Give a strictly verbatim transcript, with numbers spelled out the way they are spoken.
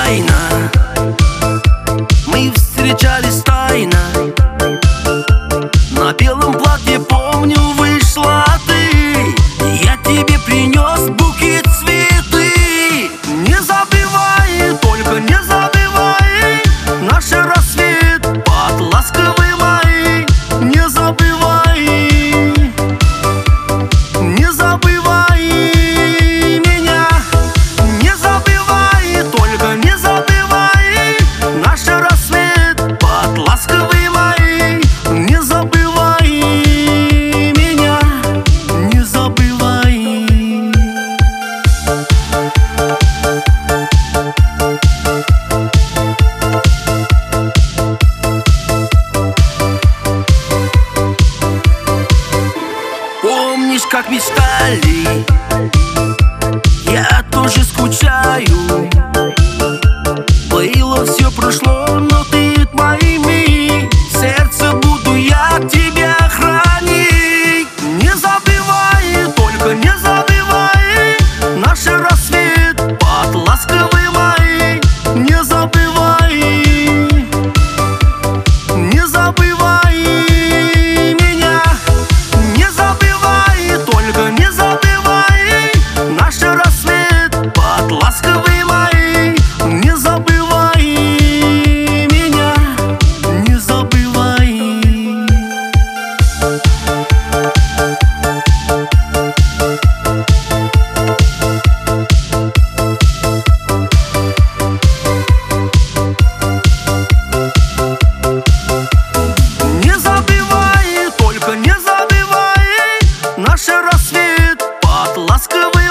тайна. Мы встречались тайно. На белом платье, помню, вышла ты. Я тебе принес букет цветы. Не забывай, только не забывай наш рассвет под ласковый май. Не забывай, не забывай меня. Не забывай, только не забывай наш рассвет под ласковый май. Не забывай меня, не забывай. Помнишь, как мечтали? Я тоже скучаю. Было все прошло, но ты моими. Сердце буду я тебя хранить. Не забывай, только не забывай наш рассвет под ласковый май. Не забывай, не забывай меня. Не забывай, только не забывай наш рассвет под ласковый май. Не забывай меня, не забывай. Не забывай, только не забывай наш рассвет под ласковый